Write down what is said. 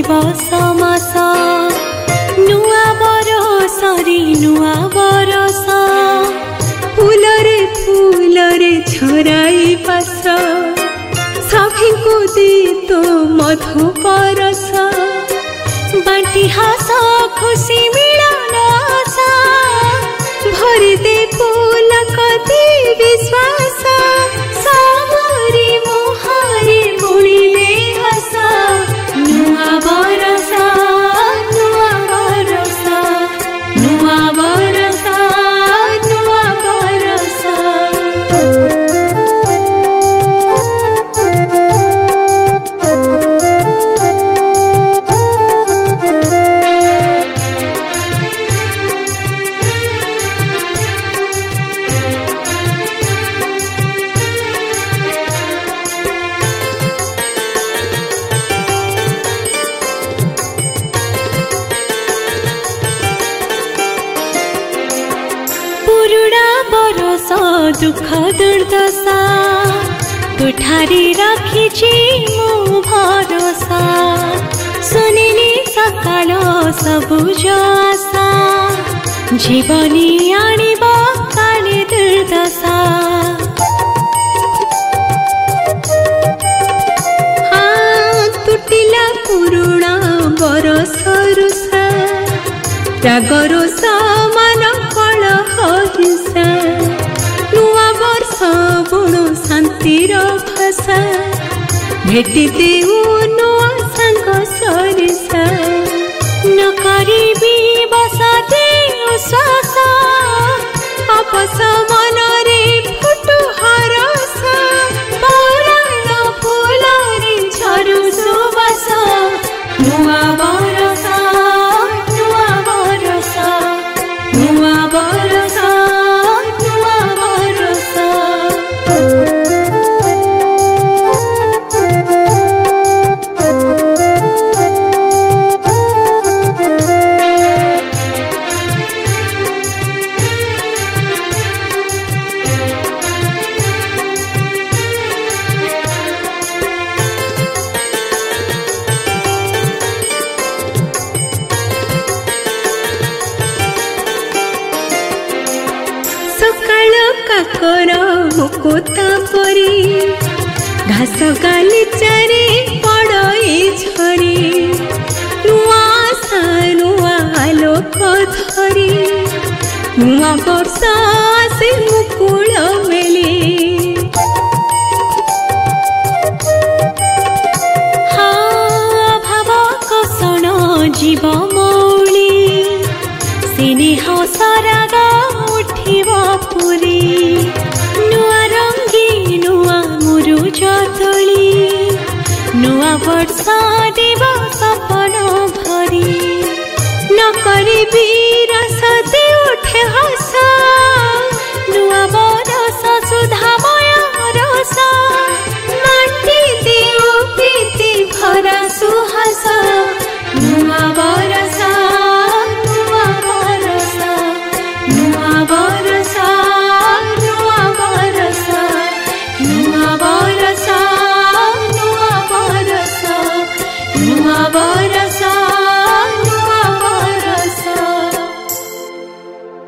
दिवस मास नुआ बरसरी नुआ बरस फूलरे छराई पास सभी को दे तो मधु परस बांटी हस खुशी मिलन आशा भरी दे पुलक दे विश्वास सबरी मुहारे बुणिले हस नुआ बरस नुआ बरस नुआ बरस नुआ बरस। पुरुड़ा बरस दुख दुर्दशा तुठारी रखिछि मु भरोसा सुनिली सकाल सबुज आशा जीवनी आनिब काले दुर्दशा तुटिला पुरुणा बरस रुषा रागर समान कल हिंसा नुआ वर्ष बुणु शांतिर भाषा भेटी देऊ नुआ सांग सरिषा न करिबी बसते श्वास अपस मनरे फुटु हरस पौराण फूलरे झरु सुबास नुआ बरस नुआ बरस नुआ बरस नुआ बरस। सकाळ काकर मुकुता परी घास गालिचारे पड़ई झरी नुआ आशा नुआ आलोक धरी नुआ वर्ष आसे मुकुल मेली भाव कषण जीव मौली स्नेह सराग उठिब पुरी नुआ रंगी नुआ मुरुज तोली नुआ वर्ष देव सपन भरी न करिबी रस